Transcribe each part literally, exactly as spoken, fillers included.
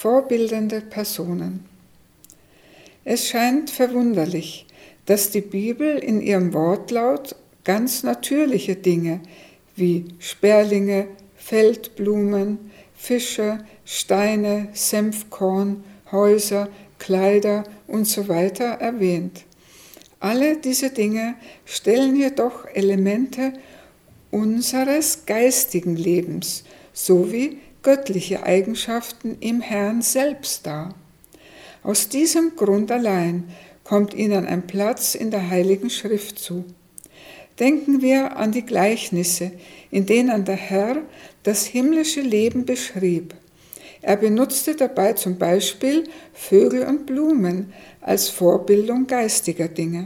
vorbildende Personen. Es scheint verwunderlich, dass die Bibel in ihrem Wortlaut ganz natürliche Dinge wie Sperlinge, Feldblumen, Fische, Steine, Senfkorn, Häuser, Kleider und so weiter erwähnt. Alle diese Dinge stellen jedoch Elemente unseres geistigen Lebens sowie göttliche Eigenschaften im Herrn selbst dar. Aus diesem Grund allein kommt ihnen ein Platz in der Heiligen Schrift zu. Denken wir an die Gleichnisse, in denen der Herr das himmlische Leben beschrieb. Er benutzte dabei zum Beispiel Vögel und Blumen als Vorbildung geistiger Dinge.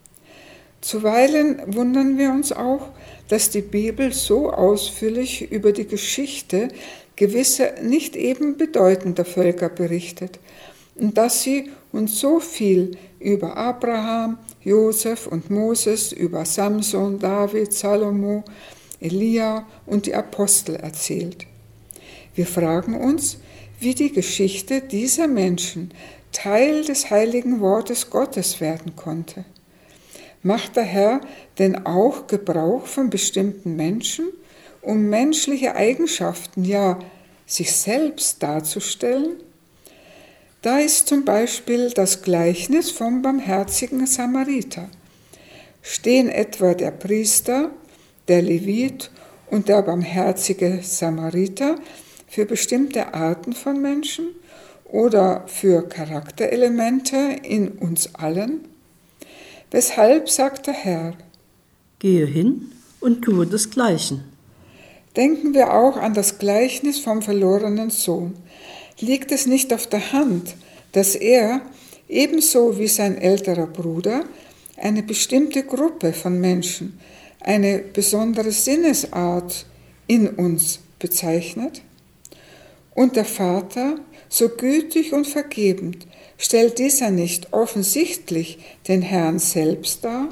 Zuweilen wundern wir uns auch, dass die Bibel so ausführlich über die Geschichte gewisser nicht eben bedeutender Völker berichtet und dass sie uns so viel über Abraham, Josef und Moses, über Samson, David, Salomo, Elia und die Apostel erzählt. Wir fragen uns, wie die Geschichte dieser Menschen Teil des heiligen Wortes Gottes werden konnte. Macht der Herr denn auch Gebrauch von bestimmten Menschen, um menschliche Eigenschaften, ja sich selbst darzustellen? Da ist zum Beispiel das Gleichnis vom barmherzigen Samariter. Stehen etwa der Priester, der Levit und der barmherzige Samariter für bestimmte Arten von Menschen oder für Charakterelemente in uns allen? Weshalb sagt der Herr: Gehe hin und tue desgleichen. Denken wir auch an das Gleichnis vom verlorenen Sohn. Liegt es nicht auf der Hand, dass er, ebenso wie sein älterer Bruder, eine bestimmte Gruppe von Menschen, eine besondere Sinnesart in uns bezeichnet? Und der Vater, so gütig und vergebend, stellt dieser nicht offensichtlich den Herrn selbst dar?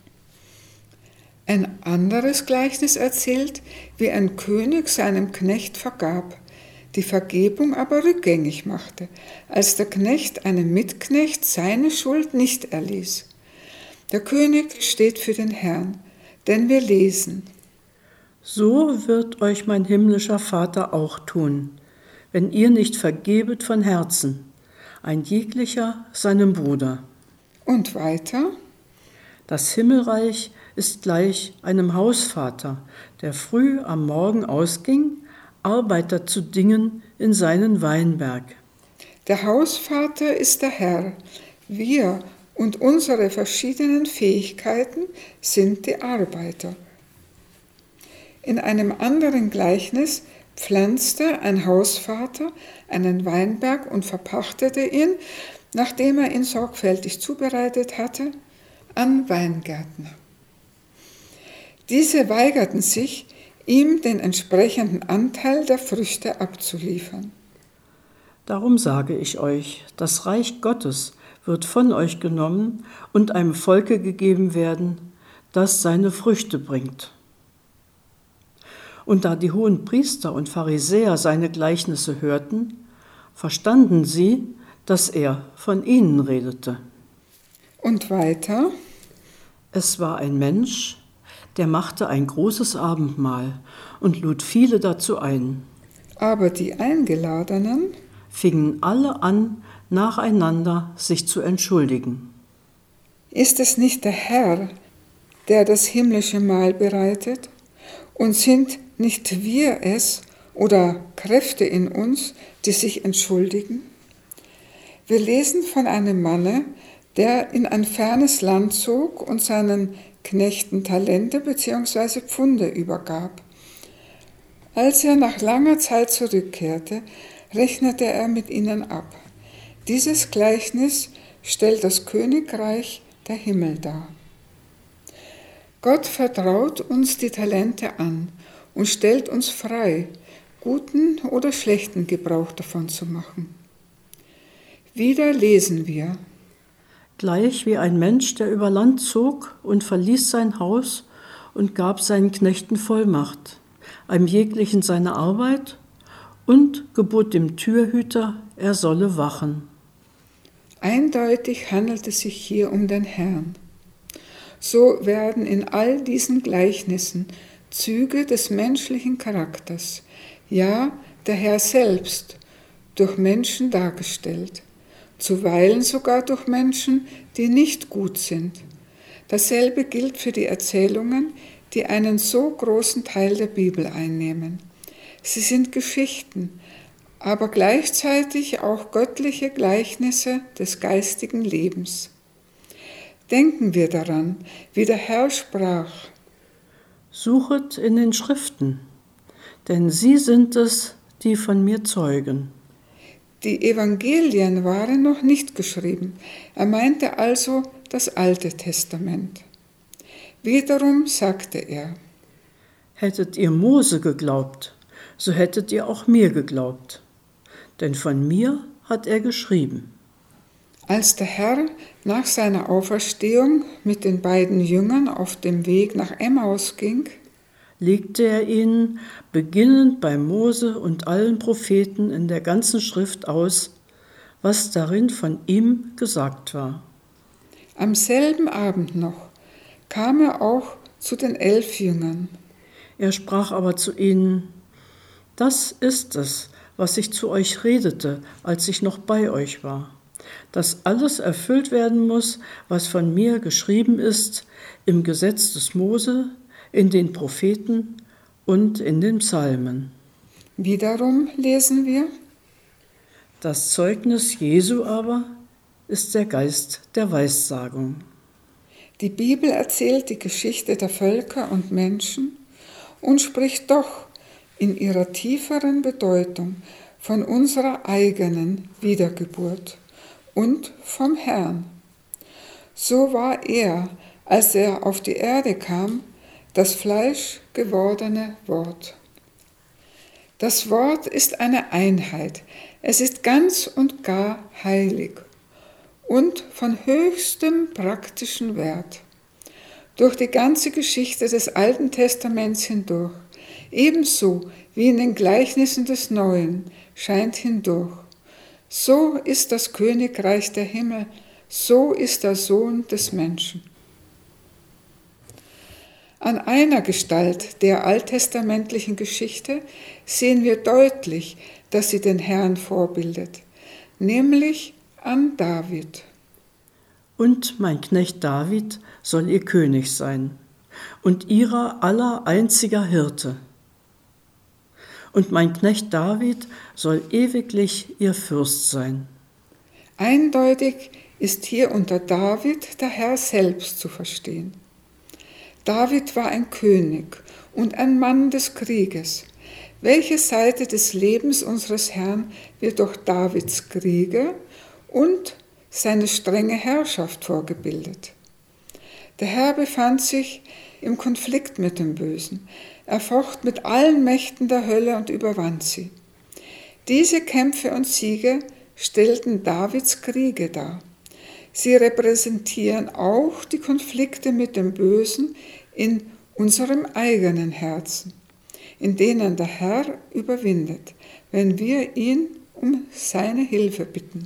Ein anderes Gleichnis erzählt, wie ein König seinem Knecht vergab, die Vergebung aber rückgängig machte, als der Knecht einem Mitknecht seine Schuld nicht erließ. Der König steht für den Herrn, denn wir lesen: So wird euch mein himmlischer Vater auch tun, wenn ihr nicht vergebet von Herzen, ein jeglicher seinem Bruder. Und weiter: Das Himmelreich ist gleich einem Hausvater, der früh am Morgen ausging, Arbeiter zu dingen in seinen Weinberg. Der Hausvater ist der Herr. Wir und unsere verschiedenen Fähigkeiten sind die Arbeiter. In einem anderen Gleichnis pflanzte ein Hausvater einen Weinberg und verpachtete ihn, nachdem er ihn sorgfältig zubereitet hatte, an Weingärtner. Diese weigerten sich, ihm den entsprechenden Anteil der Früchte abzuliefern. Darum sage ich euch, das Reich Gottes wird von euch genommen und einem Volke gegeben werden, das seine Früchte bringt. Und da die hohen Priester und Pharisäer seine Gleichnisse hörten, verstanden sie, dass er von ihnen redete. Und weiter: Es war ein Mensch, der machte ein großes Abendmahl und lud viele dazu ein. Aber die Eingeladenen fingen alle an, nacheinander sich zu entschuldigen. Ist es nicht der Herr, der das himmlische Mahl bereitet? Und sind nicht wir es oder Kräfte in uns, die sich entschuldigen? Wir lesen von einem Manne, der in ein fernes Land zog und seinen Knechten Talente bzw. Pfunde übergab. Als er nach langer Zeit zurückkehrte, rechnete er mit ihnen ab. Dieses Gleichnis stellt das Königreich der Himmel dar. Gott vertraut uns die Talente an und stellt uns frei, guten oder schlechten Gebrauch davon zu machen. Wieder lesen wir: Gleich wie ein Mensch, der über Land zog und verließ sein Haus und gab seinen Knechten Vollmacht, einem jeglichen seine Arbeit, und gebot dem Türhüter, er solle wachen. Eindeutig handelt es sich hier um den Herrn. So werden in all diesen Gleichnissen Züge des menschlichen Charakters, ja, der Herr selbst, durch Menschen dargestellt, zuweilen sogar durch Menschen, die nicht gut sind. Dasselbe gilt für die Erzählungen, die einen so großen Teil der Bibel einnehmen. Sie sind Geschichten, aber gleichzeitig auch göttliche Gleichnisse des geistigen Lebens. Denken wir daran, wie der Herr sprach: Suchet in den Schriften, denn sie sind es, die von mir zeugen. Die Evangelien waren noch nicht geschrieben. Er meinte also das Alte Testament. Wiederum sagte er: Hättet ihr Mose geglaubt, so hättet ihr auch mir geglaubt, denn von mir hat er geschrieben. Als der Herr nach seiner Auferstehung mit den beiden Jüngern auf dem Weg nach Emmaus ging, legte er ihnen, beginnend bei Mose und allen Propheten in der ganzen Schrift aus, was darin von ihm gesagt war. Am selben Abend noch kam er auch zu den elf Jüngern. Er sprach aber zu ihnen: Das ist es, was ich zu euch redete, als ich noch bei euch war, dass alles erfüllt werden muss, was von mir geschrieben ist im Gesetz des Mose, in den Propheten und in den Psalmen. Wiederum lesen wir: Das Zeugnis Jesu aber ist der Geist der Weissagung. Die Bibel erzählt die Geschichte der Völker und Menschen und spricht doch in ihrer tieferen Bedeutung von unserer eigenen Wiedergeburt und vom Herrn. So war er, als er auf die Erde kam, das Fleisch gewordene Wort. Das Wort ist eine Einheit. Es ist ganz und gar heilig und von höchstem praktischen Wert. Durch die ganze Geschichte des Alten Testaments hindurch, ebenso wie in den Gleichnissen des Neuen, scheint hindurch: So ist das Königreich der Himmel, so ist der Sohn des Menschen. An einer Gestalt der alttestamentlichen Geschichte sehen wir deutlich, dass sie den Herrn vorbildet, nämlich an David. Und mein Knecht David soll ihr König sein und ihrer aller einziger Hirte. Und mein Knecht David soll ewiglich ihr Fürst sein. Eindeutig ist hier unter David der Herr selbst zu verstehen. David war ein König und ein Mann des Krieges. Welche Seite des Lebens unseres Herrn wird durch Davids Kriege und seine strenge Herrschaft vorgebildet? Der Herr befand sich im Konflikt mit dem Bösen. Er focht mit allen Mächten der Hölle und überwand sie. Diese Kämpfe und Siege stellten Davids Kriege dar. Sie repräsentieren auch die Konflikte mit dem Bösen in unserem eigenen Herzen, in denen der Herr überwindet, wenn wir ihn um seine Hilfe bitten.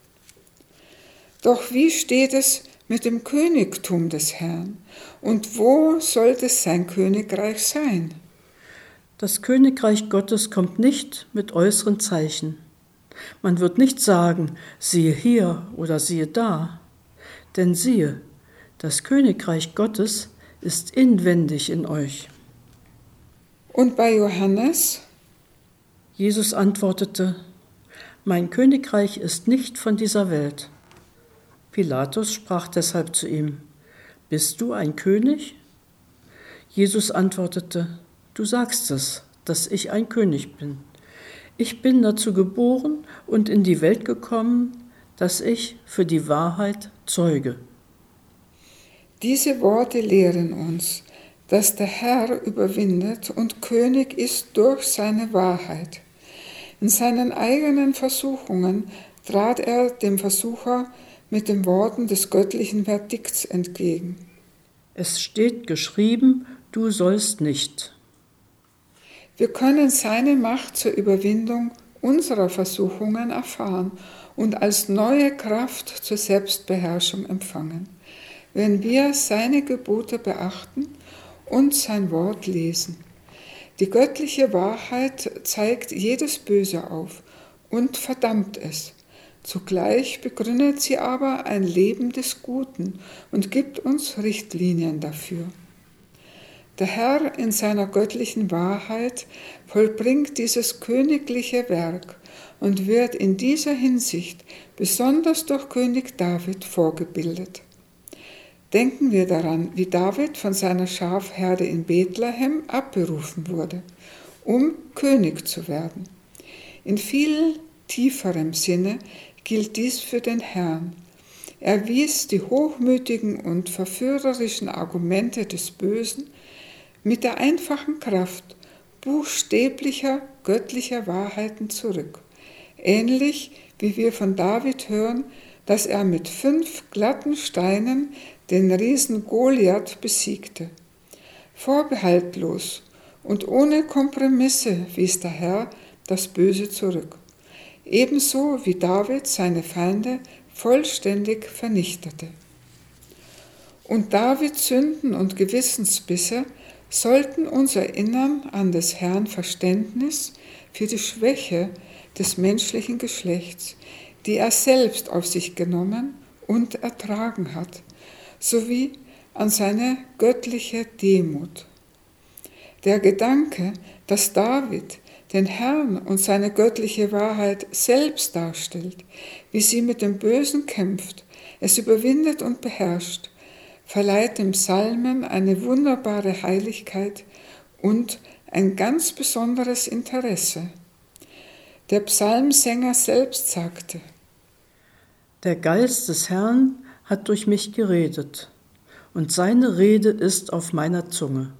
Doch wie steht es mit dem Königtum des Herrn und wo sollte sein Königreich sein? Das Königreich Gottes kommt nicht mit äußeren Zeichen. Man wird nicht sagen, siehe hier oder siehe da, denn siehe, das Königreich Gottes ist inwendig in euch. Und bei Johannes? Jesus antwortete: Mein Königreich ist nicht von dieser Welt. Pilatus sprach deshalb zu ihm: Bist du ein König? Jesus antwortete: Du sagst es, dass ich ein König bin. Ich bin dazu geboren und in die Welt gekommen, dass ich für die Wahrheit zeuge. Diese Worte lehren uns, dass der Herr überwindet und König ist durch seine Wahrheit. In seinen eigenen Versuchungen trat er dem Versucher mit den Worten des göttlichen Verdikts entgegen. Es steht geschrieben, du sollst nicht. Wir können seine Macht zur Überwindung unserer Versuchungen erfahren und als neue Kraft zur Selbstbeherrschung empfangen, wenn wir seine Gebote beachten und sein Wort lesen. Die göttliche Wahrheit zeigt jedes Böse auf und verdammt es. Zugleich begründet sie aber ein Leben des Guten und gibt uns Richtlinien dafür. Der Herr in seiner göttlichen Wahrheit vollbringt dieses königliche Werk und wird in dieser Hinsicht besonders durch König David vorgebildet. Denken wir daran, wie David von seiner Schafherde in Bethlehem abberufen wurde, um König zu werden. In viel tieferem Sinne gilt dies für den Herrn. Er wies die hochmütigen und verführerischen Argumente des Bösen mit der einfachen Kraft buchstäblicher göttlicher Wahrheiten zurück, ähnlich wie wir von David hören, dass er mit fünf glatten Steinen den Riesen Goliath besiegte. Vorbehaltlos und ohne Kompromisse wies der Herr das Böse zurück, ebenso wie David seine Feinde vollständig vernichtete. Und Davids Sünden und Gewissensbisse sollten uns erinnern an des Herrn Verständnis für die Schwäche des menschlichen Geschlechts, die er selbst auf sich genommen und ertragen hat, sowie an seine göttliche Demut. Der Gedanke, dass David den Herrn und seine göttliche Wahrheit selbst darstellt, wie sie mit dem Bösen kämpft, es überwindet und beherrscht, verleiht dem Psalmen eine wunderbare Heiligkeit und ein ganz besonderes Interesse. Der Psalmsänger selbst sagte: Der Geist des Herrn hat durch mich geredet, und seine Rede ist auf meiner Zunge.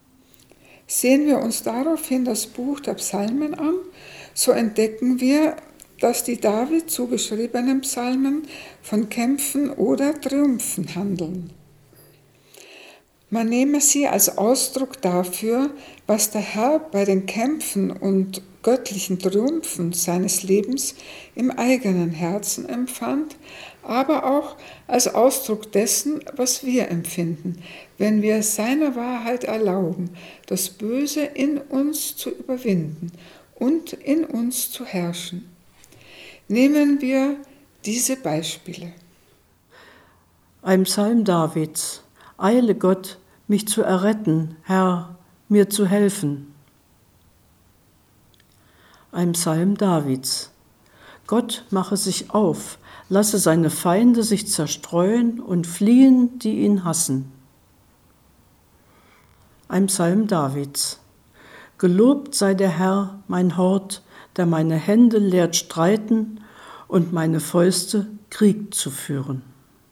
Sehen wir uns daraufhin das Buch der Psalmen an, so entdecken wir, dass die David zugeschriebenen Psalmen von Kämpfen oder Triumphen handeln. Man nehme sie als Ausdruck dafür, was der Herr bei den Kämpfen und göttlichen Triumphen seines Lebens im eigenen Herzen empfand, aber auch als Ausdruck dessen, was wir empfinden, wenn wir seiner Wahrheit erlauben, das Böse in uns zu überwinden und in uns zu herrschen. Nehmen wir diese Beispiele. Ein Psalm Davids: Eile Gott, mich zu erretten, Herr, mir zu helfen. Ein Psalm Davids: Gott mache sich auf, lasse seine Feinde sich zerstreuen und fliehen, die ihn hassen. Ein Psalm Davids: Gelobt sei der Herr, mein Hort, der meine Hände lehrt streiten und meine Fäuste Krieg zu führen.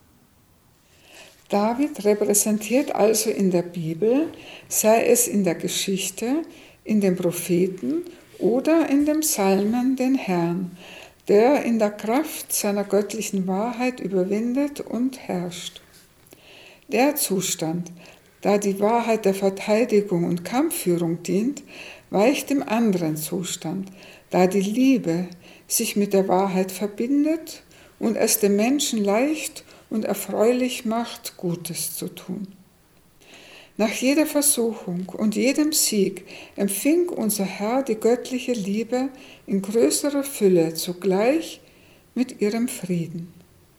David repräsentiert also in der Bibel, sei es in der Geschichte, in den Propheten oder in den Psalmen, den Herrn, der in der Kraft seiner göttlichen Wahrheit überwindet und herrscht. Der Zustand, da die Wahrheit der Verteidigung und Kampfführung dient, weicht dem anderen Zustand, da die Liebe sich mit der Wahrheit verbindet und es dem Menschen leicht und erfreulich macht, Gutes zu tun. Nach jeder Versuchung und jedem Sieg empfing unser Herr die göttliche Liebe in größerer Fülle zugleich mit ihrem Frieden.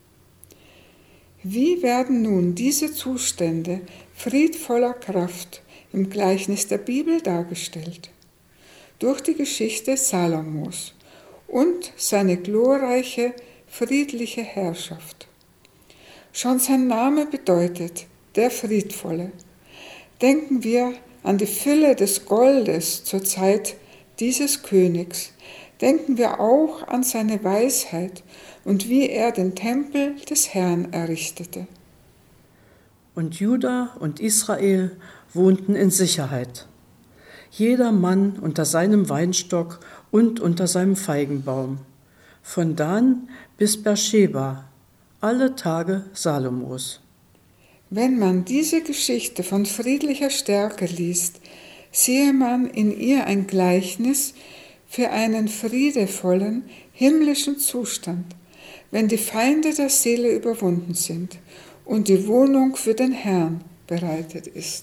Wie werden nun diese Zustände friedvoller Kraft im Gleichnis der Bibel dargestellt? Durch die Geschichte Salomos und seine glorreiche, friedliche Herrschaft. Schon sein Name bedeutet der Friedvolle. Denken wir an die Fülle des Goldes zur Zeit dieses Königs. Denken wir auch an seine Weisheit und wie er den Tempel des Herrn errichtete. Und Juda und Israel wohnten in Sicherheit. Jeder Mann unter seinem Weinstock und unter seinem Feigenbaum. Von Dan bis Beersheba, alle Tage Salomos. Wenn man diese Geschichte von friedlicher Stärke liest, sehe man in ihr ein Gleichnis für einen friedevollen, himmlischen Zustand, wenn die Feinde der Seele überwunden sind und die Wohnung für den Herrn bereitet ist.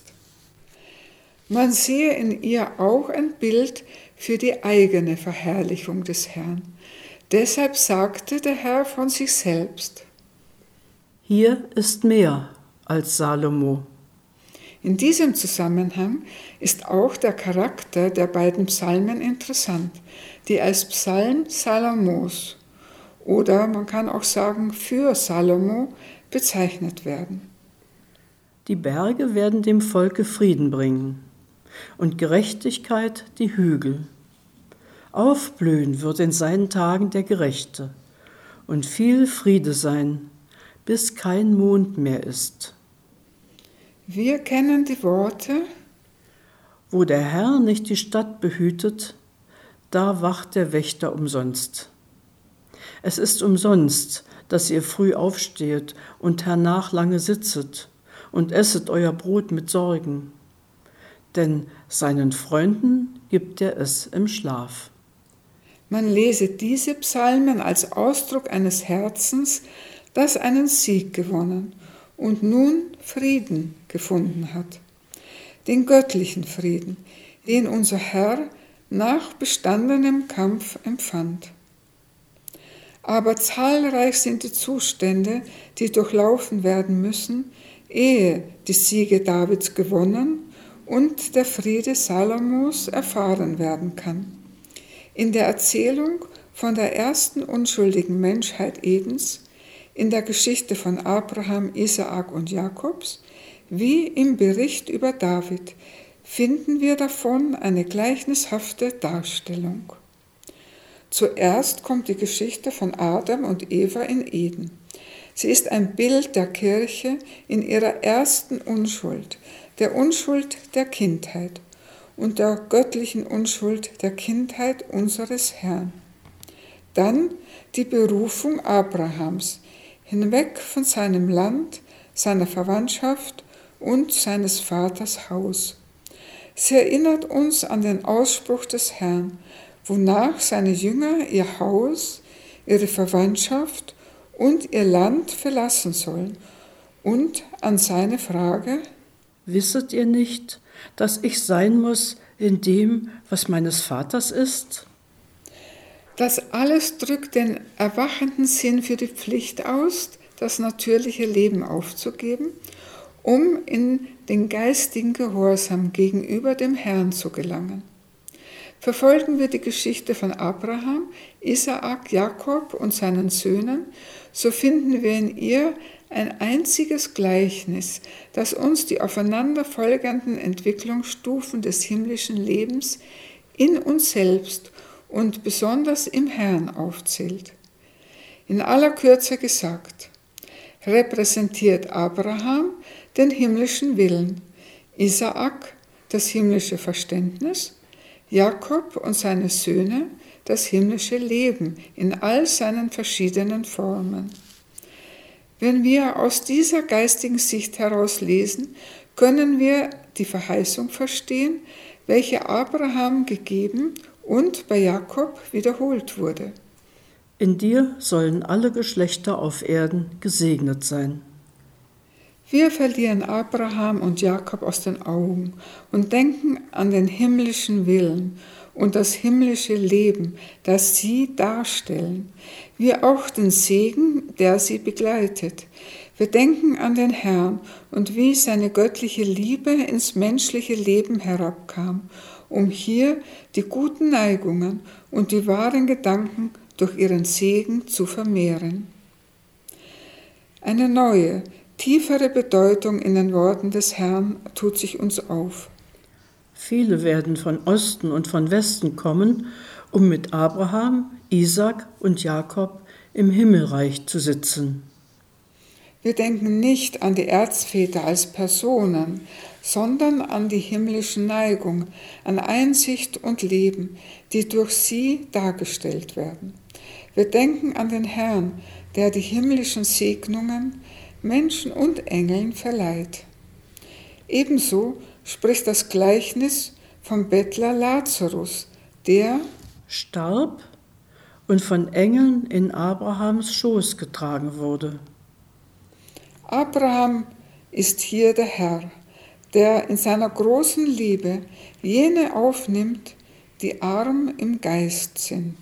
Man sehe in ihr auch ein Bild für die eigene Verherrlichung des Herrn. Deshalb sagte der Herr von sich selbst: Hier ist mehr als Salomo. In diesem Zusammenhang ist auch der Charakter der beiden Psalmen interessant, die als Psalm Salomos oder man kann auch sagen für Salomo bezeichnet werden. Die Berge werden dem Volke Frieden bringen und Gerechtigkeit die Hügel. Aufblühen wird in seinen Tagen der Gerechte und viel Friede sein, bis kein Mond mehr ist. Wir kennen die Worte: Wo der Herr nicht die Stadt behütet, da wacht der Wächter umsonst. Es ist umsonst, dass ihr früh aufstehet und hernach lange sitzet und esset euer Brot mit Sorgen. Denn seinen Freunden gibt er es im Schlaf. Man lese diese Psalmen als Ausdruck eines Herzens, das einen Sieg gewonnen und nun Frieden gefunden hat. Den göttlichen Frieden, den unser Herr nach bestandenem Kampf empfand. Aber zahlreich sind die Zustände, die durchlaufen werden müssen, ehe die Siege Davids gewonnen und der Friede Salomos erfahren werden kann. In der Erzählung von der ersten unschuldigen Menschheit Edens, in der Geschichte von Abraham, Isaak und Jakobs, wie im Bericht über David, finden wir davon eine gleichnishafte Darstellung. Zuerst kommt die Geschichte von Adam und Eva in Eden. Sie ist ein Bild der Kirche in ihrer ersten Unschuld, der Unschuld der Kindheit und der göttlichen Unschuld der Kindheit unseres Herrn. Dann die Berufung Abrahams, hinweg von seinem Land, seiner Verwandtschaft und seines Vaters Haus. Sie erinnert uns an den Ausspruch des Herrn, wonach seine Jünger ihr Haus, ihre Verwandtschaft und ihr Land verlassen sollen, und an seine Frage: Wisset ihr nicht, dass ich sein muss in dem, was meines Vaters ist? Das alles drückt den erwachenden Sinn für die Pflicht aus, das natürliche Leben aufzugeben, um in den geistigen Gehorsam gegenüber dem Herrn zu gelangen. Verfolgen wir die Geschichte von Abraham, Isaak, Jakob und seinen Söhnen, so finden wir in ihr ein einziges Gleichnis, das uns die aufeinanderfolgenden Entwicklungsstufen des himmlischen Lebens in uns selbst und besonders im Herrn aufzählt. In aller Kürze gesagt, repräsentiert Abraham den himmlischen Willen, Isaak das himmlische Verständnis, Jakob und seine Söhne das himmlische Leben in all seinen verschiedenen Formen. Wenn wir aus dieser geistigen Sicht heraus lesen, können wir die Verheißung verstehen, welche Abraham gegeben und bei Jakob wiederholt wurde. In dir sollen alle Geschlechter auf Erden gesegnet sein. Wir verlieren Abraham und Jakob aus den Augen und denken an den himmlischen Willen und das himmlische Leben, das sie darstellen, wie auch den Segen, der sie begleitet. Wir denken an den Herrn und wie seine göttliche Liebe ins menschliche Leben herabkam, um hier die guten Neigungen und die wahren Gedanken durch ihren Segen zu vermehren. Eine neue, tiefere Bedeutung in den Worten des Herrn tut sich uns auf. Viele werden von Osten und von Westen kommen, um mit Abraham, Isaak und Jakob im Himmelreich zu sitzen. Wir denken nicht an die Erzväter als Personen, sondern an die himmlische Neigung, an Einsicht und Leben, die durch sie dargestellt werden. Wir denken an den Herrn, der die himmlischen Segnungen Menschen und Engeln verleiht. Ebenso spricht das Gleichnis vom Bettler Lazarus, der starb und von Engeln in Abrahams Schoß getragen wurde. Abraham ist hier der Herr, der in seiner großen Liebe jene aufnimmt, die arm im Geist sind.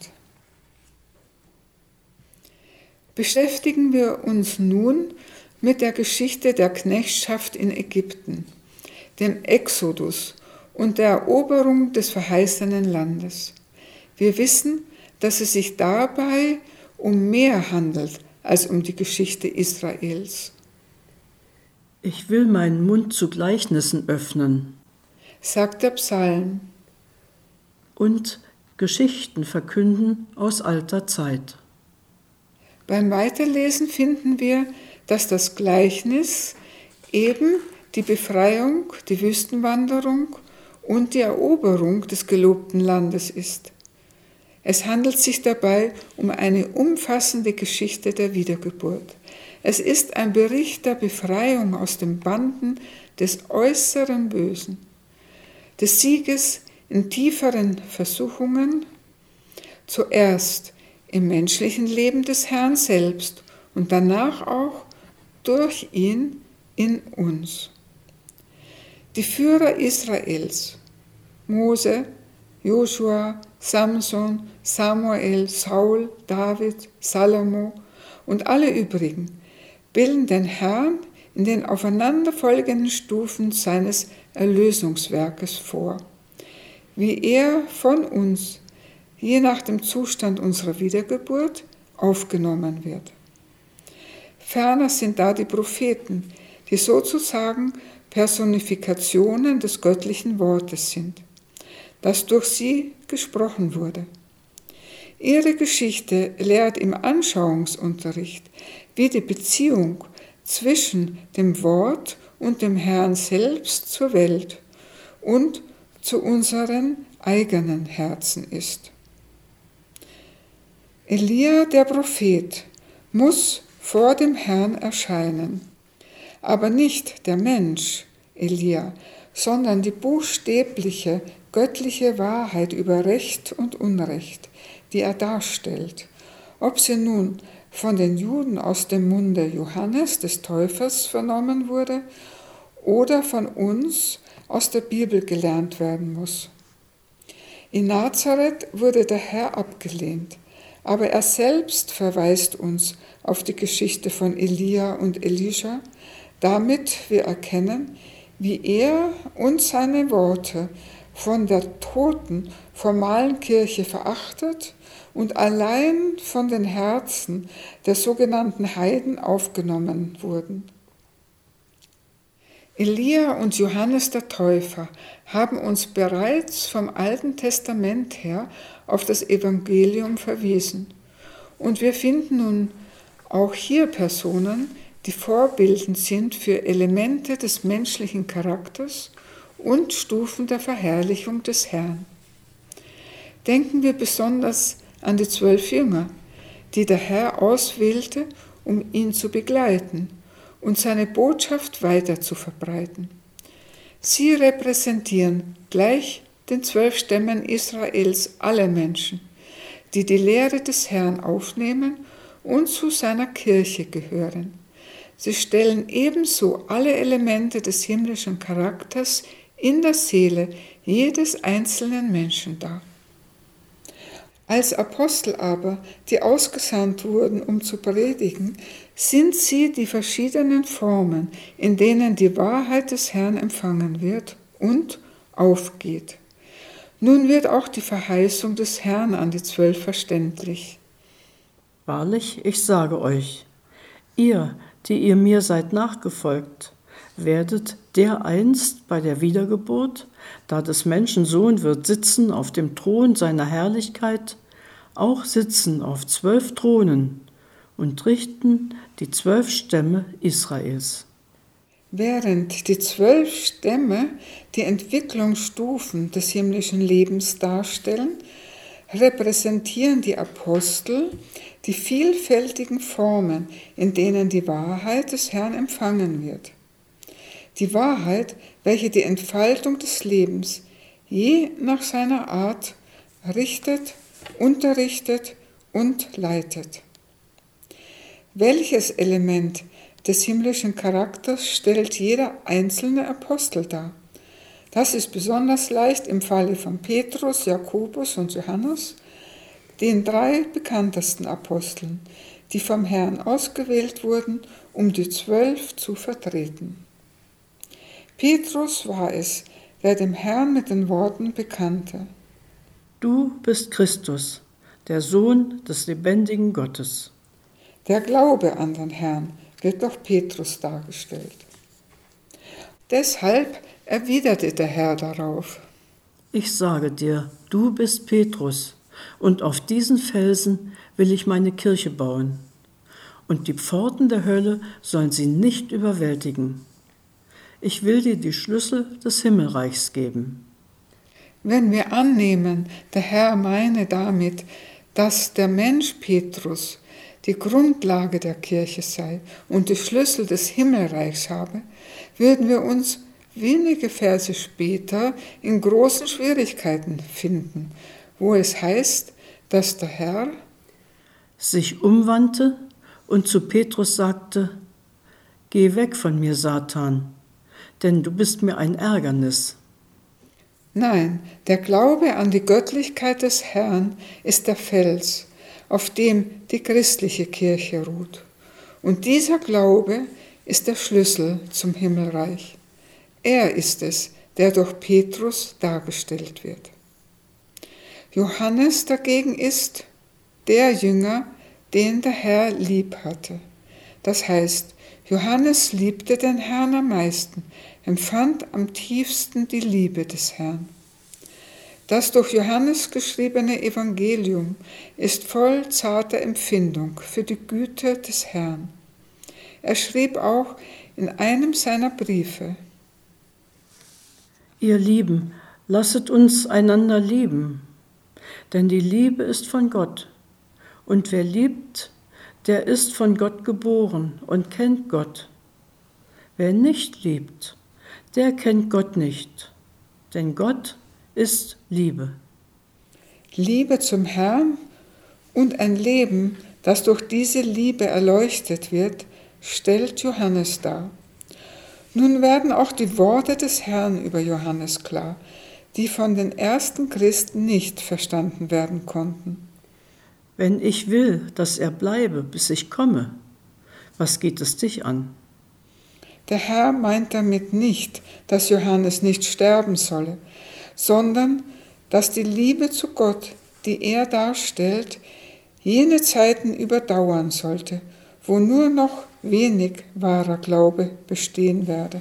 Beschäftigen wir uns nun mit der Geschichte der Knechtschaft in Ägypten, dem Exodus und der Eroberung des verheißenen Landes. Wir wissen, dass es sich dabei um mehr handelt als um die Geschichte Israels. Ich will meinen Mund zu Gleichnissen öffnen, sagt der Psalm, und Geschichten verkünden aus alter Zeit. Beim Weiterlesen finden wir, dass das Gleichnis eben die Befreiung, die Wüstenwanderung und die Eroberung des gelobten Landes ist. Es handelt sich dabei um eine umfassende Geschichte der Wiedergeburt. Es ist ein Bericht der Befreiung aus den Banden des äußeren Bösen, des Sieges in tieferen Versuchungen, zuerst im menschlichen Leben des Herrn selbst und danach auch durch ihn in uns. Die Führer Israels, Mose, Joshua, Samson, Samuel, Saul, David, Salomo und alle übrigen, bilden den Herrn in den aufeinanderfolgenden Stufen seines Erlösungswerkes vor, wie er von uns, je nach dem Zustand unserer Wiedergeburt, aufgenommen wird. Ferner sind da die Propheten, die sozusagen Personifikationen des göttlichen Wortes sind, das durch sie gesprochen wurde. Ihre Geschichte lehrt im Anschauungsunterricht, wie die Beziehung zwischen dem Wort und dem Herrn selbst zur Welt und zu unseren eigenen Herzen ist. Elia, der Prophet, muss vor dem Herrn erscheinen, aber nicht der Mensch, Elia, sondern die buchstäbliche, göttliche Wahrheit über Recht und Unrecht, die er darstellt, ob sie nun von den Juden aus dem Munde Johannes des Täufers vernommen wurde oder von uns aus der Bibel gelernt werden muss. In Nazareth wurde der Herr abgelehnt, aber er selbst verweist uns auf die Geschichte von Elia und Elisa, damit wir erkennen, wie er und seine Worte von der toten, formalen Kirche verachtet und allein von den Herzen der sogenannten Heiden aufgenommen wurden. Elia und Johannes der Täufer haben uns bereits vom Alten Testament her auf das Evangelium verwiesen. Und wir finden nun auch hier Personen, die vorbildend sind für Elemente des menschlichen Charakters und Stufen der Verherrlichung des Herrn. Denken wir besonders an die zwölf Jünger, die der Herr auswählte, um ihn zu begleiten und seine Botschaft weiter zu verbreiten. Sie repräsentieren gleich den zwölf Stämmen Israels alle Menschen, die die Lehre des Herrn aufnehmen und zu seiner Kirche gehören. Sie stellen ebenso alle Elemente des himmlischen Charakters in der Seele jedes einzelnen Menschen dar. Als Apostel aber, die ausgesandt wurden, um zu predigen, sind sie die verschiedenen Formen, in denen die Wahrheit des Herrn empfangen wird und aufgeht. Nun wird auch die Verheißung des Herrn an die Zwölf verständlich. Wahrlich, ich sage euch, ihr, die ihr mir seid nachgefolgt, werdet dereinst bei der Wiedergeburt, da des Menschen Sohn wird sitzen auf dem Thron seiner Herrlichkeit, auch sitzen auf zwölf Thronen und richten die zwölf Stämme Israels. Während die zwölf Stämme die Entwicklungsstufen des himmlischen Lebens darstellen, repräsentieren die Apostel die vielfältigen Formen, in denen die Wahrheit des Herrn empfangen wird. Die Wahrheit, welche die Entfaltung des Lebens je nach seiner Art richtet unterrichtet und leitet. Welches Element des himmlischen Charakters stellt jeder einzelne Apostel dar? Das ist besonders leicht im Falle von Petrus, Jakobus und Johannes, den drei bekanntesten Aposteln, die vom Herrn ausgewählt wurden, um die Zwölf zu vertreten. Petrus war es, der dem Herrn mit den Worten bekannte: Du bist Christus, der Sohn des lebendigen Gottes. Der Glaube an den Herrn wird durch Petrus dargestellt. Deshalb erwiderte der Herr darauf: Ich sage dir, du bist Petrus, und auf diesen Felsen will ich meine Kirche bauen, und die Pforten der Hölle sollen sie nicht überwältigen. Ich will dir die Schlüssel des Himmelreichs geben. Wenn wir annehmen, der Herr meine damit, dass der Mensch Petrus die Grundlage der Kirche sei und die Schlüssel des Himmelreichs habe, würden wir uns wenige Verse später in großen Schwierigkeiten finden, wo es heißt, dass der Herr sich umwandte und zu Petrus sagte: Geh weg von mir, Satan, denn du bist mir ein Ärgernis. Nein, der Glaube an die Göttlichkeit des Herrn ist der Fels, auf dem die christliche Kirche ruht. Und dieser Glaube ist der Schlüssel zum Himmelreich. Er ist es, der durch Petrus dargestellt wird. Johannes dagegen ist der Jünger, den der Herr lieb hatte. Das heißt, Johannes liebte den Herrn am meisten, empfand am tiefsten die Liebe des Herrn. Das durch Johannes geschriebene Evangelium ist voll zarter Empfindung für die Güte des Herrn. Er schrieb auch in einem seiner Briefe: Ihr Lieben, lasset uns einander lieben, denn die Liebe ist von Gott. Und wer liebt, der ist von Gott geboren und kennt Gott. Wer nicht liebt, der kennt Gott nicht, denn Gott ist Liebe. Liebe zum Herrn und ein Leben, das durch diese Liebe erleuchtet wird, stellt Johannes dar. Nun werden auch die Worte des Herrn über Johannes klar, die von den ersten Christen nicht verstanden werden konnten. Wenn ich will, dass er bleibe, bis ich komme, was geht es dich an? Der Herr meint damit nicht, dass Johannes nicht sterben solle, sondern dass die Liebe zu Gott, die er darstellt, jene Zeiten überdauern sollte, wo nur noch wenig wahrer Glaube bestehen werde.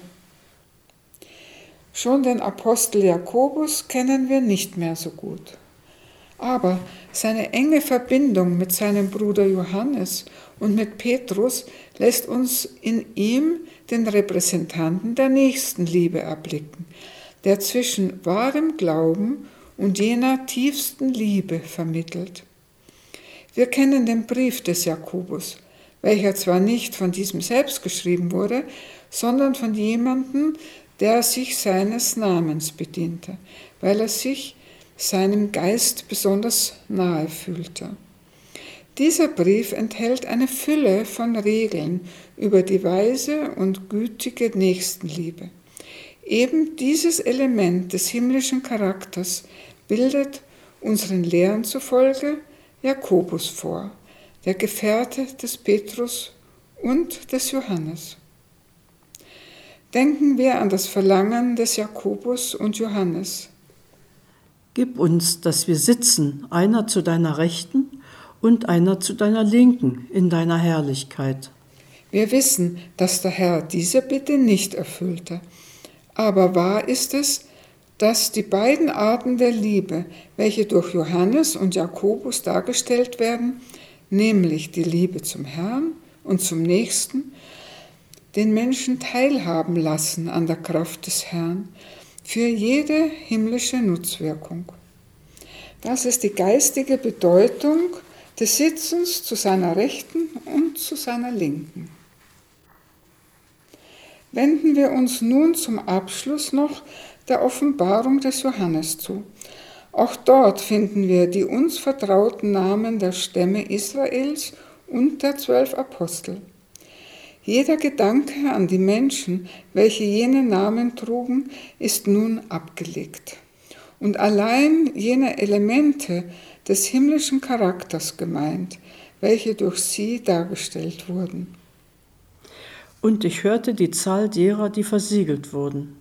Schon den Apostel Jakobus kennen wir nicht mehr so gut. Aber seine enge Verbindung mit seinem Bruder Johannes und mit Petrus lässt uns in ihm den Repräsentanten der Nächstenliebe erblicken, der zwischen wahrem Glauben und jener tiefsten Liebe vermittelt. Wir kennen den Brief des Jakobus, welcher zwar nicht von diesem selbst geschrieben wurde, sondern von jemandem, der sich seines Namens bediente, weil er sich seinem Geist besonders nahe fühlte. Dieser Brief enthält eine Fülle von Regeln über die weise und gütige Nächstenliebe. Eben dieses Element des himmlischen Charakters bildet unseren Lehren zufolge Jakobus vor, der Gefährte des Petrus und des Johannes. Denken wir an das Verlangen des Jakobus und Johannes. Gib uns, dass wir sitzen, einer zu deiner Rechten und einer zu deiner Linken in deiner Herrlichkeit. Wir wissen, dass der Herr diese Bitte nicht erfüllte. Aber wahr ist es, dass die beiden Arten der Liebe, welche durch Johannes und Jakobus dargestellt werden, nämlich die Liebe zum Herrn und zum Nächsten, den Menschen teilhaben lassen an der Kraft des Herrn für jede himmlische Nutzwirkung. Das ist die geistige Bedeutung des Sitzens zu seiner Rechten und zu seiner Linken. Wenden wir uns nun zum Abschluss noch der Offenbarung des Johannes zu. Auch dort finden wir die uns vertrauten Namen der Stämme Israels und der zwölf Apostel. Jeder Gedanke an die Menschen, welche jene Namen trugen, ist nun abgelegt. Und allein jene Elemente des himmlischen Charakters gemeint, welche durch sie dargestellt wurden. Und ich hörte die Zahl derer, die versiegelt wurden.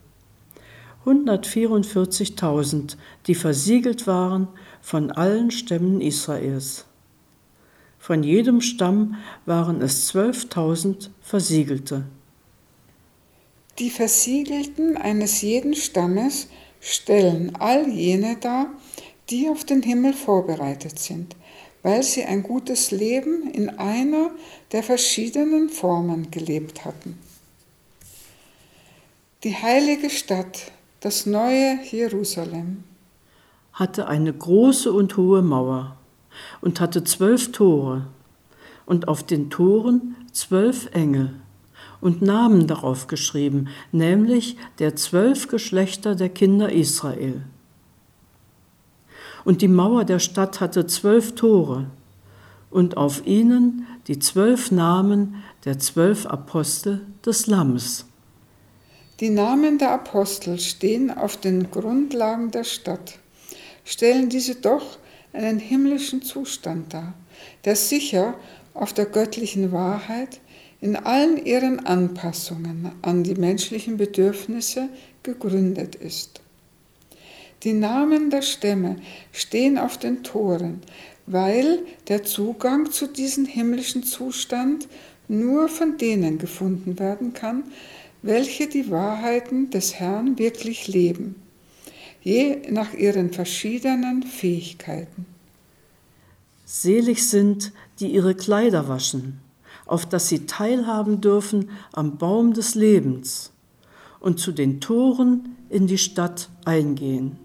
hundertvierundvierzigtausend, die versiegelt waren von allen Stämmen Israels. Von jedem Stamm waren es zwölftausend Versiegelte. Die Versiegelten eines jeden Stammes stellen all jene dar, die auf den Himmel vorbereitet sind, weil sie ein gutes Leben in einer der verschiedenen Formen gelebt hatten. Die heilige Stadt, das neue Jerusalem, hatte eine große und hohe Mauer und hatte zwölf Tore und auf den Toren zwölf Engel und Namen darauf geschrieben, nämlich der zwölf Geschlechter der Kinder Israel. Und die Mauer der Stadt hatte zwölf Tore und auf ihnen die zwölf Namen der zwölf Apostel des Lammes. Die Namen der Apostel stehen auf den Grundlagen der Stadt, stellen diese doch einen himmlischen Zustand dar, der sicher auf der göttlichen Wahrheit in allen ihren Anpassungen an die menschlichen Bedürfnisse gegründet ist. Die Namen der Stämme stehen auf den Toren, weil der Zugang zu diesem himmlischen Zustand nur von denen gefunden werden kann, welche die Wahrheiten des Herrn wirklich leben, je nach ihren verschiedenen Fähigkeiten. Selig sind, die ihre Kleider waschen, auf dass sie teilhaben dürfen am Baum des Lebens und zu den Toren in die Stadt eingehen.